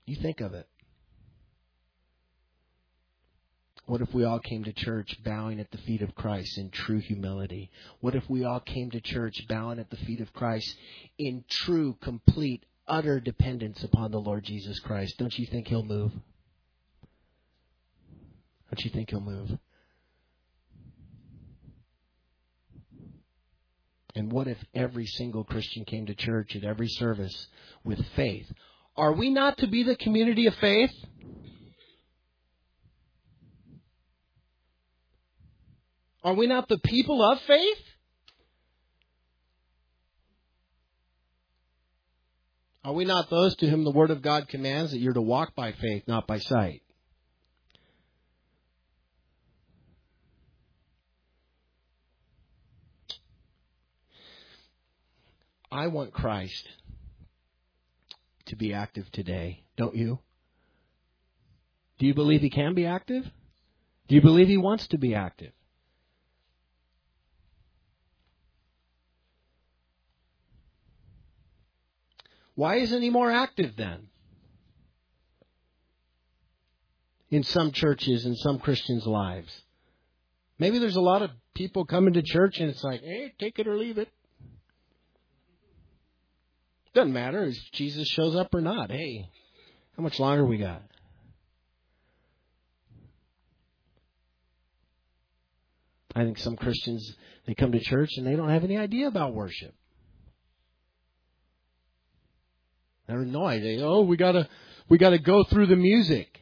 You think of it. What if we all came to church bowing at the feet of Christ in true humility? What if we all came to church bowing at the feet of Christ in true, complete, utter dependence upon the Lord Jesus Christ? Don't you think He'll move? Don't you think He'll move? And what if every single Christian came to church at every service with faith? Are we not to be the community of faith? Are we not the people of faith? Are we not those to whom the Word of God commands that you're to walk by faith, not by sight? I want Christ to be active today, don't you? Do you believe He can be active? Do you believe He wants to be active? Why isn't He more active then? In some churches, in some Christians' lives. Maybe there's a lot of people coming to church and it's like, hey, take it or leave it. Doesn't matter if Jesus shows up or not. Hey, how much longer we got? I think some Christians, they come to church and they don't have any idea about worship. They have no idea. Oh, we gotta go through the music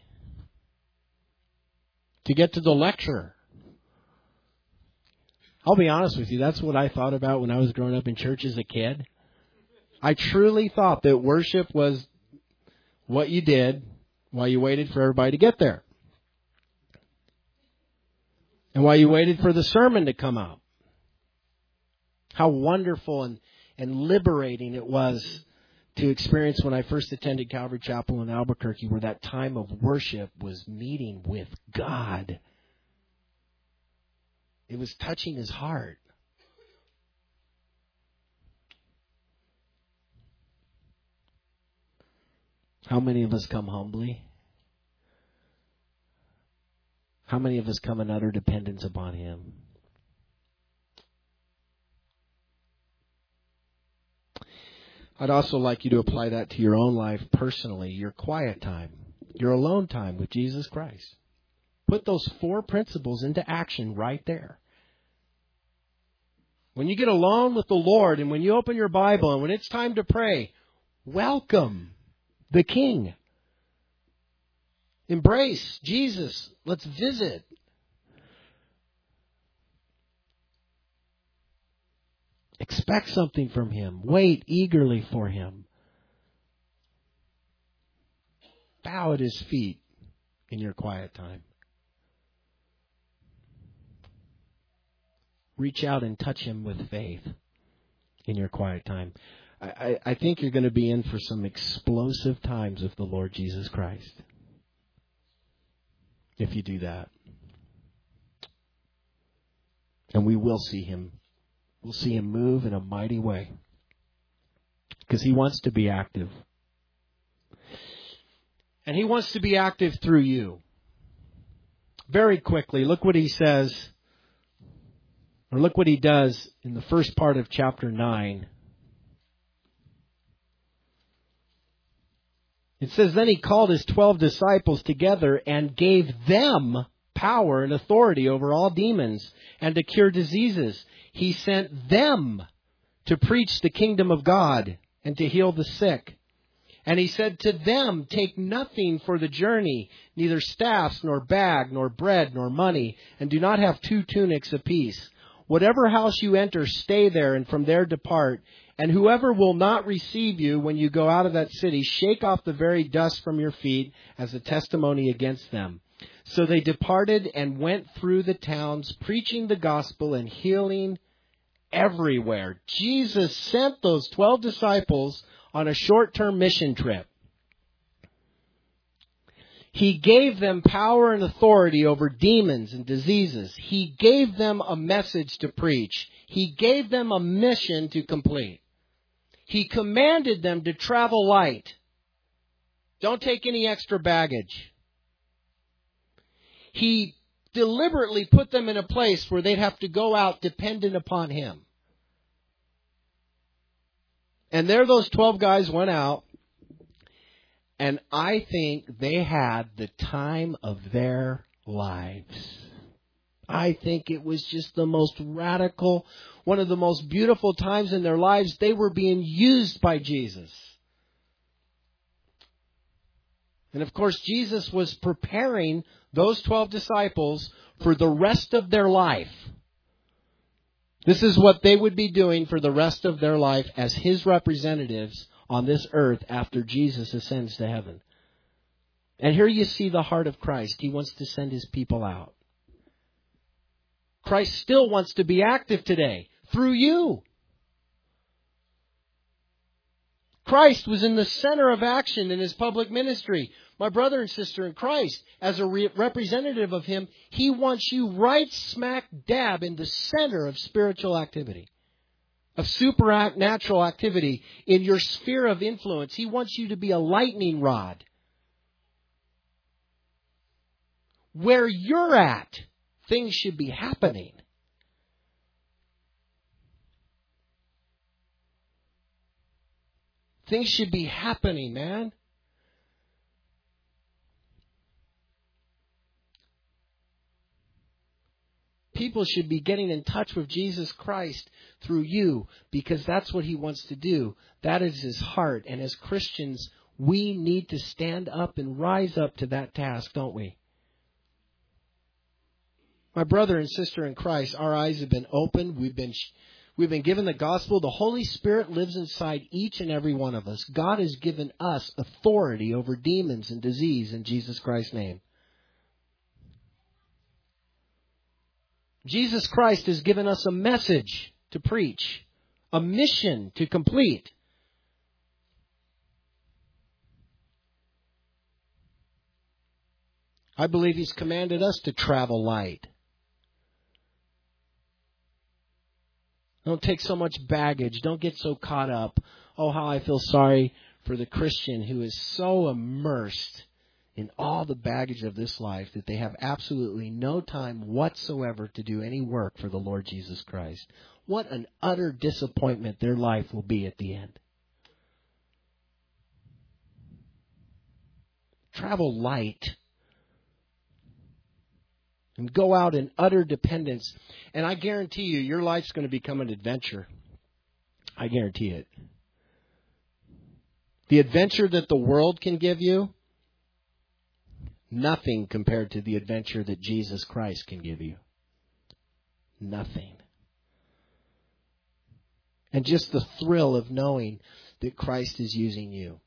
to get to the lecture. I'll be honest with you, that's what I thought about when I was growing up in church as a kid. I truly thought that worship was what you did while you waited for everybody to get there. And while you waited for the sermon to come out. How wonderful and liberating it was to experience when I first attended Calvary Chapel in Albuquerque, where that time of worship was meeting with God. It was touching His heart. How many of us come humbly? How many of us come in utter dependence upon Him? I'd also like you to apply that to your own life personally, your quiet time, your alone time with Jesus Christ. Put those 4 principles into action right there. When you get alone with the Lord and when you open your Bible and when it's time to pray, welcome the King. Embrace Jesus. Let's visit. Expect something from Him. Wait eagerly for Him. Bow at His feet in your quiet time. Reach out and touch Him with faith in your quiet time. I think you're going to be in for some explosive times with the Lord Jesus Christ. If you do that. And we will see Him. We'll see Him move in a mighty way. Because He wants to be active. And He wants to be active through you. Very quickly, look what He says, or look what He does in the first part of chapter 9. It says, then He called His 12 disciples together and gave them power and authority over all demons and to cure diseases. He sent them to preach the kingdom of God and to heal the sick. And He said to them, take nothing for the journey, neither staffs, nor bag, nor bread, nor money, and do not have 2 tunics apiece. Whatever house you enter, stay there, and from there depart. And whoever will not receive you when you go out of that city, shake off the very dust from your feet as a testimony against them. So they departed and went through the towns, preaching the gospel and healing everywhere. Jesus sent those 12 disciples on a short-term mission trip. He gave them power and authority over demons and diseases. He gave them a message to preach. He gave them a mission to complete. He commanded them to travel light. Don't take any extra baggage. He deliberately put them in a place where they'd have to go out dependent upon Him. And there those 12 guys went out, and I think they had the time of their lives. I think it was just the most radical, one of the most beautiful times in their lives. They were being used by Jesus. And of course, Jesus was preparing those 12 disciples for the rest of their life. This is what they would be doing for the rest of their life as His representatives on this earth after Jesus ascends to heaven. And here you see the heart of Christ. He wants to send His people out. Christ still wants to be active today through you. Christ was in the center of action in His public ministry. My brother and sister in Christ, as a representative of Him, He wants you right smack dab in the center of spiritual activity, of supernatural activity in your sphere of influence. He wants you to be a lightning rod. Where you're at, things should be happening. Things should be happening, man. People should be getting in touch with Jesus Christ through you, because that's what He wants to do. That is His heart. And as Christians, we need to stand up and rise up to that task, don't we? My brother and sister in Christ, our eyes have been opened. We've been given the gospel. The Holy Spirit lives inside each and every one of us. God has given us authority over demons and disease in Jesus Christ's name. Jesus Christ has given us a message to preach, a mission to complete. I believe He's commanded us to travel light. Don't take so much baggage. Don't get so caught up. Oh, how I feel sorry for the Christian who is so immersed in all the baggage of this life that they have absolutely no time whatsoever to do any work for the Lord Jesus Christ. What an utter disappointment their life will be at the end. Travel light. And go out in utter dependence. And I guarantee you, your life's going to become an adventure. I guarantee it. The adventure that the world can give you, nothing compared to the adventure that Jesus Christ can give you. Nothing. And just the thrill of knowing that Christ is using you.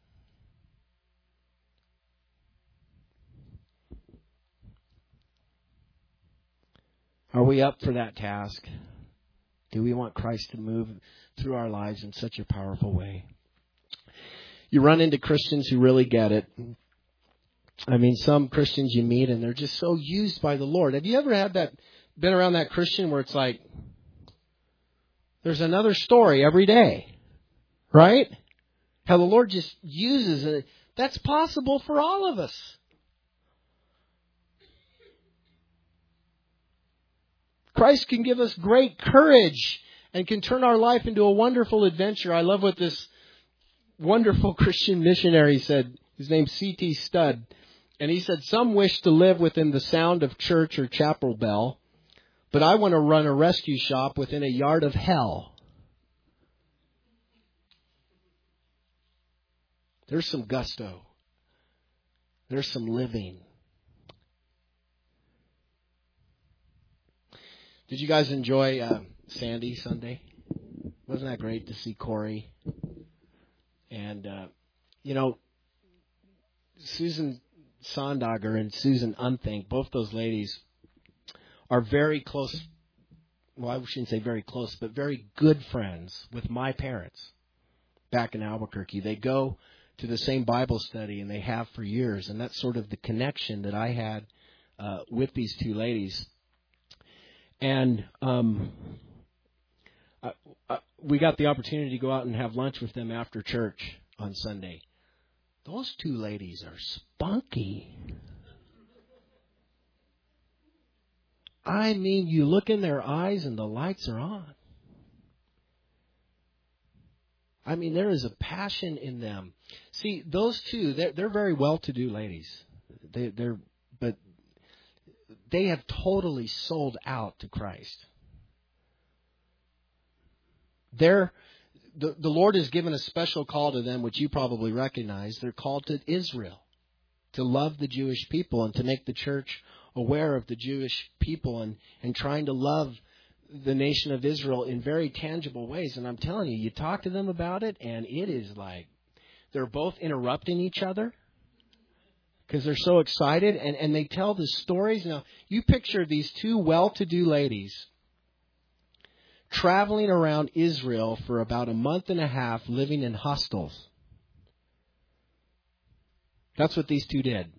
Are we up for that task? Do we want Christ to move through our lives in such a powerful way? You run into Christians who really get it. I mean, some Christians you meet and they're just so used by the Lord. Have you ever been around that Christian where it's like, there's another story every day, right? How the Lord just uses it. That's possible for all of us. Christ can give us great courage and can turn our life into a wonderful adventure. I love what this wonderful Christian missionary said. His name's C.T. Studd. And he said, some wish to live within the sound of church or chapel bell, but I want to run a rescue shop within a yard of hell. There's some gusto. There's some living. Did you guys enjoy Sandy Sunday? Wasn't that great to see Corey? And, Susan Sondager and Susan Unthink, both those ladies are very close. Well, I shouldn't say very close, but very good friends with my parents back in Albuquerque. They go to the same Bible study, and they have for years. And that's sort of the connection that I had with these two ladies. And we got the opportunity to go out and have lunch with them after church on Sunday. Those two ladies are spunky. I mean, you look in their eyes and the lights are on. I mean, there is a passion in them. See, those two, they're very well-to-do ladies. But they have totally sold out to Christ. The Lord has given a special call to them, which you probably recognize. They're called to Israel, to love the Jewish people and to make the church aware of the Jewish people and trying to love the nation of Israel in very tangible ways. And I'm telling you, you talk to them about it, and it is like they're both interrupting each other because they're so excited, and they tell the stories. Now, you picture these two well-to-do ladies traveling around Israel for about a month and a half, living in hostels. That's what these two did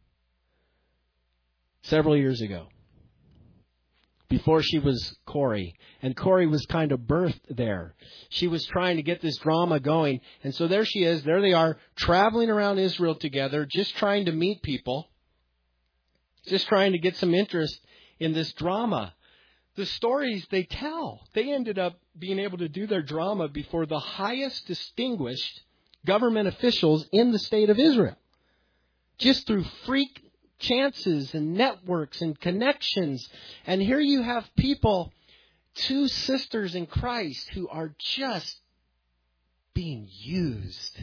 several years ago, before she was Corey. And Corey was kind of birthed there. She was trying to get this drama going. And so there she is. There they are, traveling around Israel together, just trying to meet people, just trying to get some interest in this drama. The stories they tell, they ended up being able to do their drama before the highest distinguished government officials in the state of Israel, just through freak chances and networks and connections. And here you have people, two sisters in Christ, who are just being used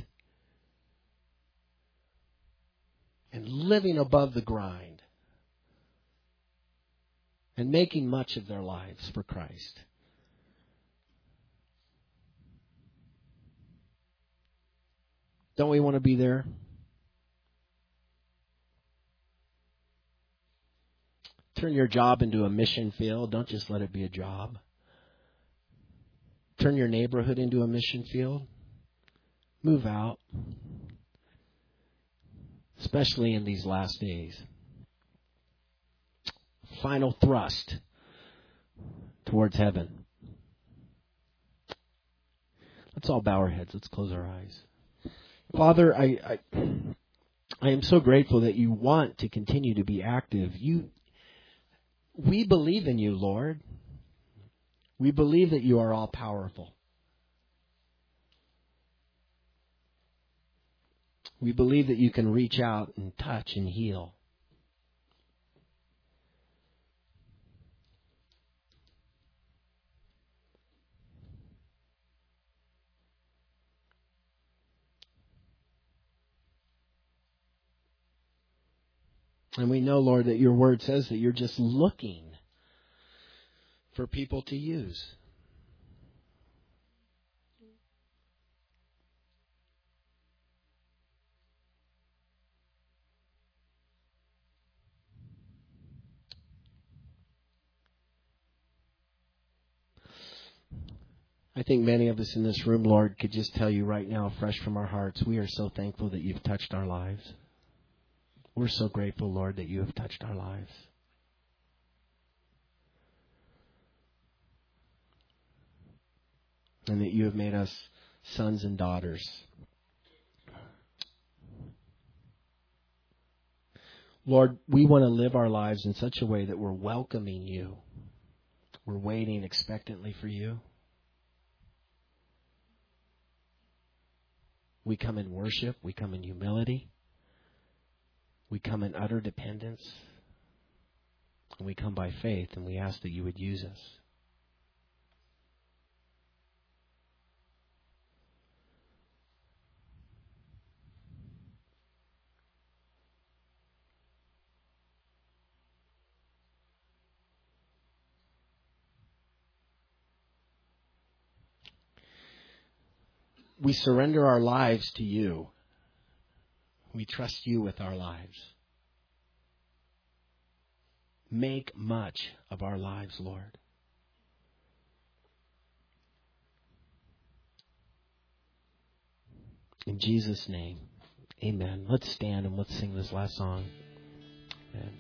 and living above the grind and making much of their lives for Christ. Don't we want to be there? Turn your job into a mission field. Don't just let it be a job. Turn your neighborhood into a mission field. Move out. Especially in these last days. Final thrust towards heaven. Let's all bow our heads. Let's close our eyes. Father, I am so grateful that you want to continue to be active. We believe in you, Lord. We believe that you are all powerful. We believe that you can reach out and touch and heal. And we know, Lord, that your word says that you're just looking for people to use. I think many of us in this room, Lord, could just tell you right now, fresh from our hearts, we are so thankful that you've touched our lives. We're so grateful, Lord, that you have touched our lives. And that you have made us sons and daughters. Lord, we want to live our lives in such a way that we're welcoming you. We're waiting expectantly for you. We come in worship. We come in humility. We come in utter dependence. And we come by faith, and we ask that you would use us. We surrender our lives to you. We trust you with our lives. Make much of our lives, Lord. In Jesus' name, amen. Let's stand and let's sing this last song. Amen.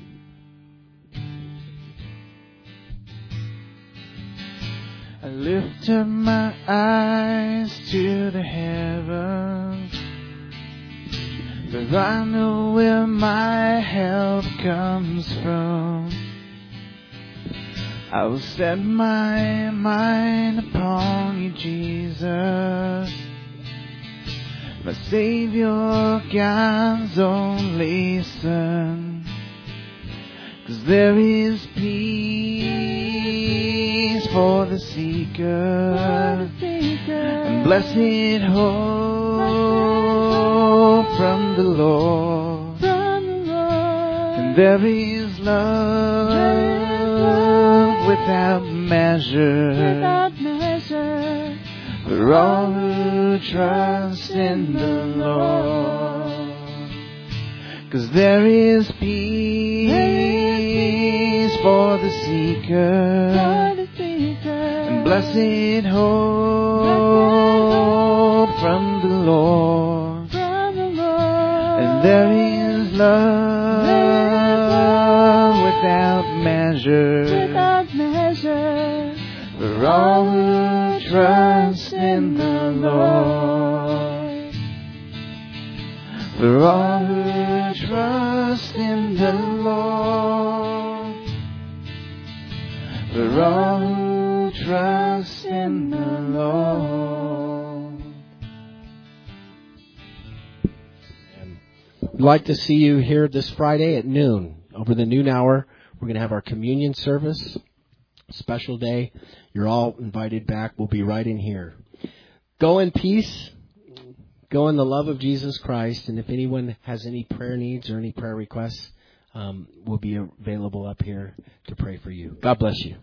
I lift lift up my eyes to the heavens, for I know where my help comes from. I will set my mind upon you, Jesus, my Savior, God's only Son. 'Cause there is peace for the seeker, and blessed hope from the Lord. And there is love without measure for all who trust in the Lord. 'Cause there is peace for the seeker, and blessed hope from the Lord. And there is love without measure for all who trust in the Lord. For all who trust in the Lord. For all who trust in the Lord. We'd like to see you here this Friday at noon. Over the noon hour, we're going to have our communion service. Special day. You're all invited back. We'll be right in here. Go in peace. Go in the love of Jesus Christ. And if anyone has any prayer needs or any prayer requests, we'll be available up here to pray for you. God bless you.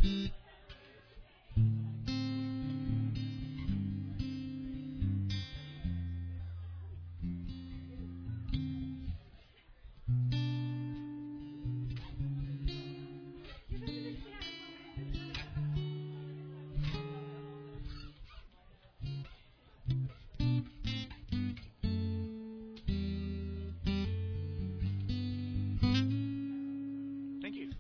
Thank you.